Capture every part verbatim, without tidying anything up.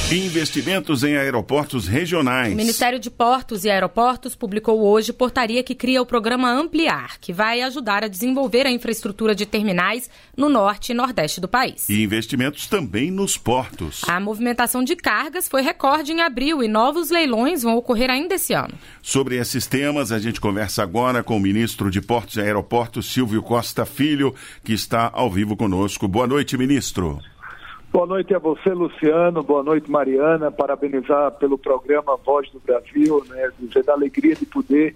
Investimentos em aeroportos regionais. O Ministério de Portos e Aeroportos publicou hoje portaria que cria o programa Ampliar, que vai ajudar a desenvolver a infraestrutura de terminais no norte e nordeste do país. E investimentos também nos portos. A movimentação de cargas foi recorde em abril e novos leilões vão ocorrer ainda esse ano. Sobre esses temas, a gente conversa agora com o ministro de Portos e Aeroportos, Silvio Costa Filho, que está ao vivo conosco. Boa noite, ministro. Boa noite a você, Luciano. Boa noite, Mariana. Parabenizar pelo programa Voz do Brasil, né? Dizer da alegria de poder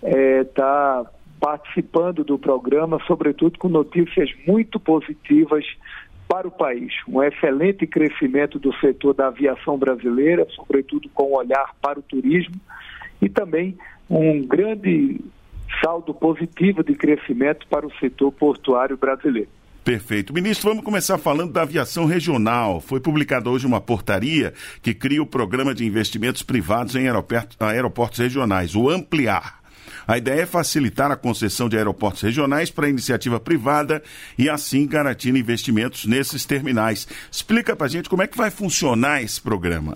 estar é, tá participando do programa, sobretudo com notícias muito positivas para o país. Um excelente crescimento do setor da aviação brasileira, sobretudo com o olhar para o turismo, e também um grande saldo positivo de crescimento para o setor portuário brasileiro. Perfeito. Ministro, vamos começar falando da aviação regional. Foi publicada hoje uma portaria que cria o Programa de Investimentos Privados em aeroportos, aeroportos regionais, o Ampliar. A ideia é facilitar a concessão de aeroportos regionais para a iniciativa privada e assim garantir investimentos nesses terminais. Explica para a gente como é que vai funcionar esse programa.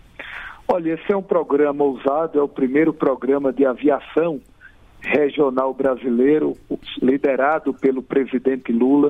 Olha, esse é um programa ousado, é o primeiro programa de aviação regional brasileiro, liderado pelo presidente Lula.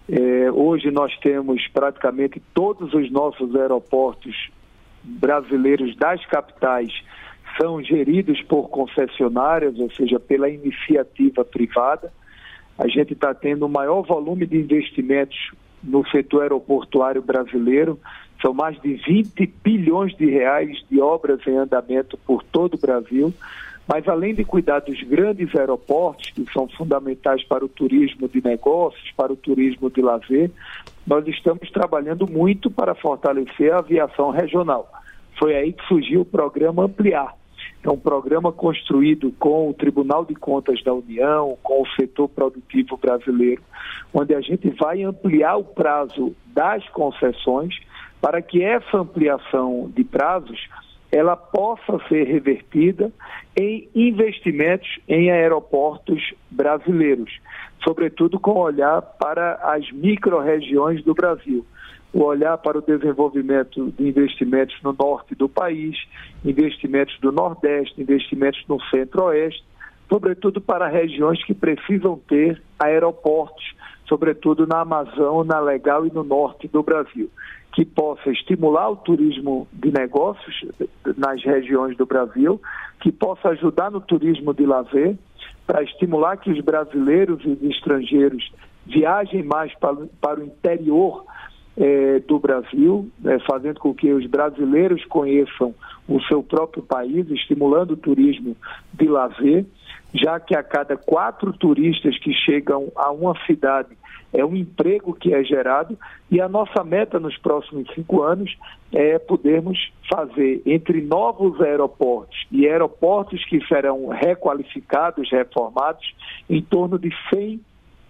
É, hoje nós temos praticamente todos os nossos aeroportos brasileiros das capitais são geridos por concessionárias, ou seja, pela iniciativa privada. A gente está tendo o maior volume de investimentos no setor aeroportuário brasileiro. São mais de vinte bilhões de reais de obras em andamento por todo o Brasil. Mas além de cuidar dos grandes aeroportos, que são fundamentais para o turismo de negócios, para o turismo de lazer, nós estamos trabalhando muito para fortalecer a aviação regional. Foi aí que surgiu o programa Ampliar. É um programa construído com o Tribunal de Contas da União, com o setor produtivo brasileiro, onde a gente vai ampliar o prazo das concessões para que essa ampliação de prazos ela possa ser revertida em investimentos em aeroportos brasileiros, sobretudo com olhar para as micro-regiões do Brasil, o olhar para o desenvolvimento de investimentos no norte do país, investimentos do nordeste, investimentos no centro-oeste, sobretudo para regiões que precisam ter aeroportos, sobretudo na Amazônia, na Legal e no norte do Brasil, que possa estimular o turismo de negócios nas regiões do Brasil, que possa ajudar no turismo de lazer, para estimular que os brasileiros e os estrangeiros viajem mais para, para o interior eh, do Brasil, né, fazendo com que os brasileiros conheçam o seu próprio país, estimulando o turismo de lazer, já que a cada quatro turistas que chegam a uma cidade é um emprego que é gerado, e a nossa meta nos próximos cinco anos é podermos fazer entre novos aeroportos e aeroportos que serão requalificados, reformados, em torno de cem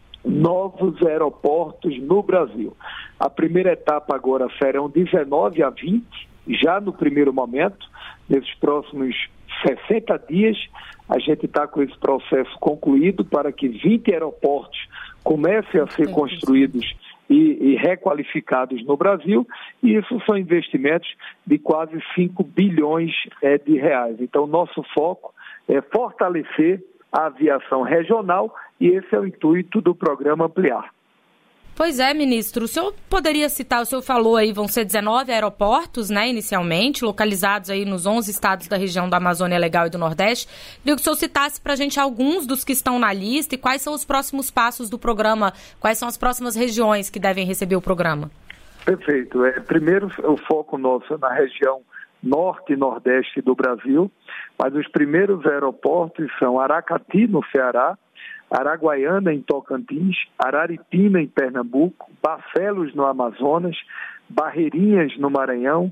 novos aeroportos no Brasil. A primeira etapa agora serão dezenove a vinte, já no primeiro momento, nesses próximos sessenta dias, a gente está com esse processo concluído para que vinte aeroportos comecem a ser construídos e, e requalificados no Brasil, e isso são investimentos de quase cinco bilhões é, de reais. Então, nosso foco é fortalecer a aviação regional e esse é o intuito do programa Ampliar. Pois é, ministro, o senhor poderia citar, o senhor falou aí, vão ser dezenove aeroportos, né, inicialmente, localizados aí nos onze estados da região da Amazônia Legal e do Nordeste. Queria que o senhor citasse para a gente alguns dos que estão na lista e quais são os próximos passos do programa, quais são as próximas regiões que devem receber o programa. Perfeito. É, primeiro, o foco nosso é na região norte e nordeste do Brasil, mas os primeiros aeroportos são Aracati, no Ceará, Araguaiana, em Tocantins, Araripina, em Pernambuco, Barcelos, no Amazonas, Barreirinhas, no Maranhão,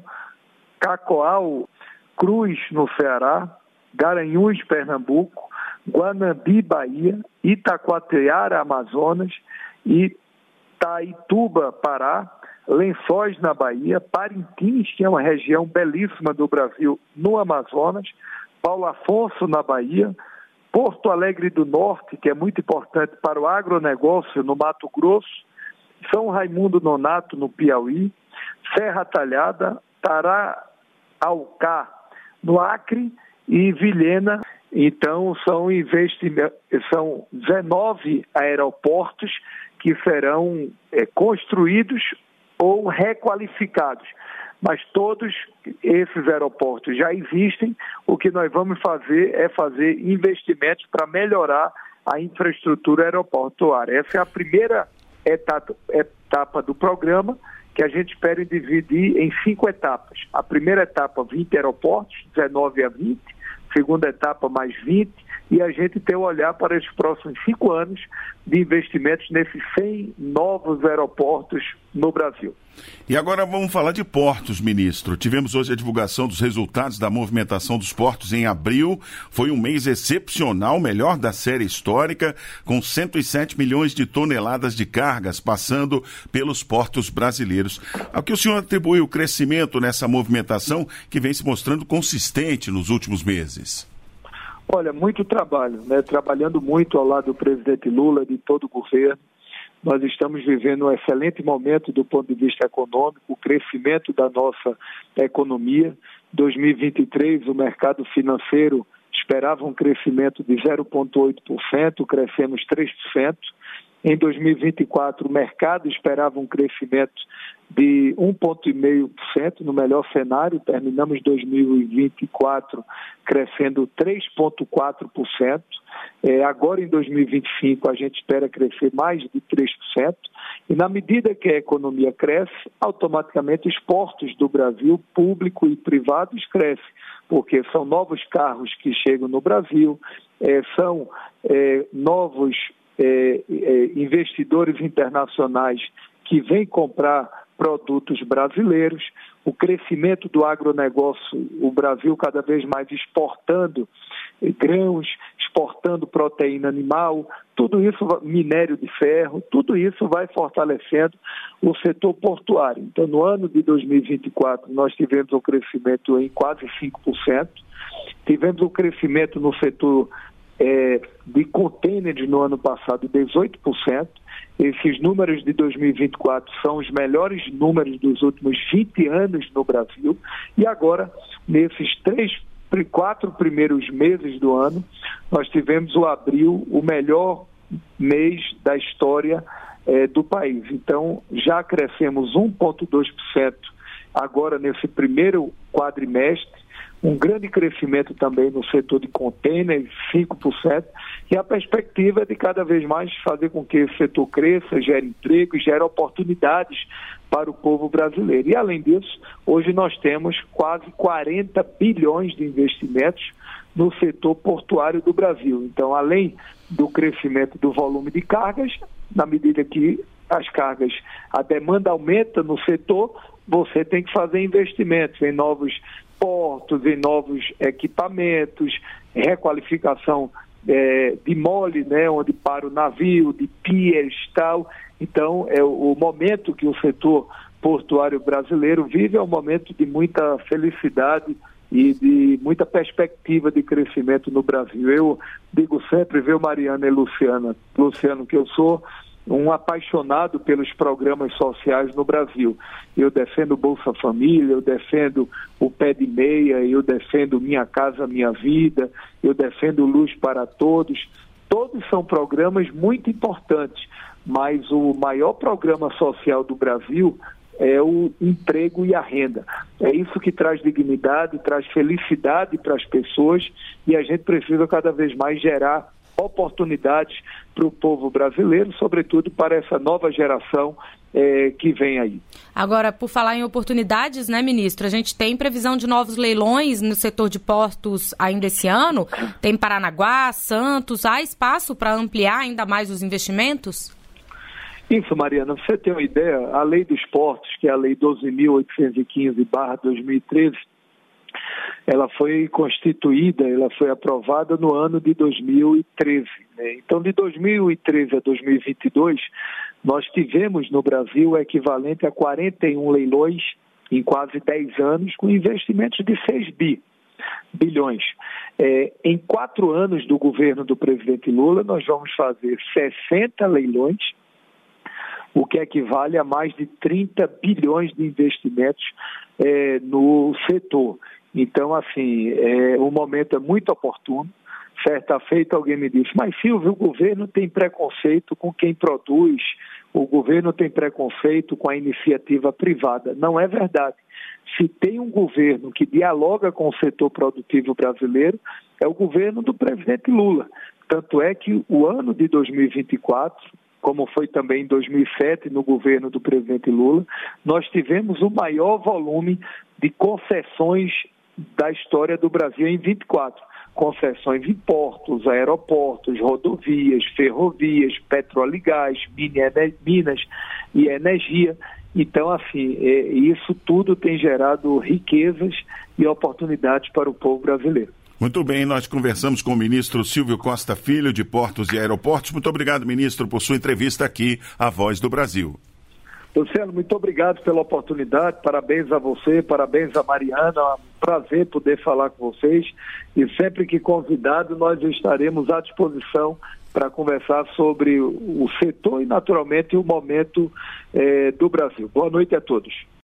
Cacoal, Cruz, no Ceará, Garanhuns, Pernambuco, Guanambi, Bahia, Itacoatiara, Amazonas, Itaituba, Pará, Lençóis, na Bahia, Parintins, que é uma região belíssima do Brasil, no Amazonas, Paulo Afonso, na Bahia, Porto Alegre do Norte, que é muito importante para o agronegócio, no Mato Grosso, São Raimundo Nonato, no Piauí, Serra Talhada, Tarauacá, no Acre, e Vilhena. Então, são, investimentos, são dezenove aeroportos que serão é, construídos ou requalificados. Mas todos esses aeroportos já existem. O que nós vamos fazer é fazer investimentos para melhorar a infraestrutura aeroportuária. Essa é a primeira etapa, etapa do programa, que a gente espera dividir em cinco etapas. A primeira etapa, vinte aeroportos, dezenove a vinte. Segunda etapa, mais vinte. E a gente tem o olhar para os próximos cinco anos de investimentos nesses cem novos aeroportos no Brasil. E agora vamos falar de portos, ministro. Tivemos hoje a divulgação dos resultados da movimentação dos portos em abril. Foi um mês excepcional, melhor da série histórica, com cento e sete milhões de toneladas de cargas passando pelos portos brasileiros. Ao que o senhor atribui o crescimento nessa movimentação que vem se mostrando consistente nos últimos meses? Olha, muito trabalho, né? Trabalhando muito ao lado do presidente Lula, de todo o governo. Nós estamos vivendo um excelente momento do ponto de vista econômico, o crescimento da nossa economia. dois mil e vinte e três, o mercado financeiro esperava um crescimento de zero vírgula oito por cento, crescemos três por cento. Em dois mil e vinte e quatro, o mercado esperava um crescimento de um vírgula cinco por cento no melhor cenário. Terminamos dois mil e vinte e quatro crescendo três vírgula quatro por cento. É, agora, em dois mil e vinte e cinco, a gente espera crescer mais de três por cento. E na medida que a economia cresce, automaticamente os portos do Brasil, público e privados, crescem, porque são novos carros que chegam no Brasil, é, são é, novos É, é, investidores internacionais que vêm comprar produtos brasileiros, o crescimento do agronegócio, o Brasil cada vez mais exportando grãos, exportando proteína animal, tudo isso, minério de ferro, tudo isso vai fortalecendo o setor portuário. Então, no ano de dois mil e vinte e quatro, nós tivemos um crescimento em quase cinco por cento, tivemos um crescimento no setor É, de contêineres no ano passado, dezoito por cento. Esses números de dois mil e vinte e quatro são os melhores números dos últimos vinte anos no Brasil. E agora, nesses três, quatro primeiros meses do ano, nós tivemos o abril, o melhor mês da história é, do país. Então, já crescemos um vírgula dois por cento agora nesse primeiro quadrimestre. Um grande crescimento também no setor de contêineres, cinco por cento, e a perspectiva é de cada vez mais fazer com que esse setor cresça, gere emprego e gere oportunidades para o povo brasileiro. E, além disso, hoje nós temos quase quarenta bilhões de investimentos no setor portuário do Brasil. Então, além do crescimento do volume de cargas, na medida que as cargas, a demanda aumenta no setor, você tem que fazer investimentos em novos portos, em novos equipamentos, requalificação é, de mole, né, onde para o navio, de piers e tal. Então, é o, o momento que o setor portuário brasileiro vive é um momento de muita felicidade e de muita perspectiva de crescimento no Brasil. Eu digo sempre, viu, Mariana e Luciana, Luciano, que eu sou um apaixonado pelos programas sociais no Brasil. Eu defendo o Bolsa Família, eu defendo o Pé de Meia, eu defendo Minha Casa Minha Vida, eu defendo Luz para Todos. Todos são programas muito importantes, mas o maior programa social do Brasil é o emprego e a renda. É isso que traz dignidade, traz felicidade para as pessoas, e a gente precisa cada vez mais gerar oportunidades para o povo brasileiro, sobretudo para essa nova geração é, que vem aí. Agora, por falar em oportunidades, né, ministro, a gente tem previsão de novos leilões no setor de portos ainda esse ano? Tem Paranaguá, Santos, há espaço para ampliar ainda mais os investimentos? Isso, Mariana, você tem uma ideia, a Lei dos Portos, que é a Lei doze mil oitocentos e quinze barra dois mil e treze, ela foi constituída, ela foi aprovada no ano de dois mil e treze. Né? Então, de dois mil e treze a dois mil e vinte e dois, nós tivemos no Brasil o equivalente a quarenta e um leilões em quase dez anos, com investimentos de seis bilhões. É, em quatro anos do governo do presidente Lula, nós vamos fazer sessenta leilões, o que equivale a mais de trinta bilhões de investimentos é, no setor. Então, assim, é, o momento é muito oportuno. Certa feita alguém me disse, mas Silvio, o governo tem preconceito com quem produz, o governo tem preconceito com a iniciativa privada. Não é verdade. Se tem um governo que dialoga com o setor produtivo brasileiro, é o governo do presidente Lula. Tanto é que o ano de dois mil e vinte e quatro, como foi também em dois mil e sete no governo do presidente Lula, nós tivemos o maior volume de concessões da história do Brasil em vinte e quatro. Concessões em portos, aeroportos, rodovias, ferrovias, petróleo e gás, minas e energia. Então, assim, isso tudo tem gerado riquezas e oportunidades para o povo brasileiro. Muito bem, nós conversamos com o ministro Silvio Costa Filho, de Portos e Aeroportos. Muito obrigado, ministro, por sua entrevista aqui à Voz do Brasil. Luciano, muito obrigado pela oportunidade, parabéns a você, parabéns a Mariana, é um prazer poder falar com vocês e sempre que convidado nós estaremos à disposição para conversar sobre o setor e naturalmente o momento eh, do Brasil. Boa noite a todos.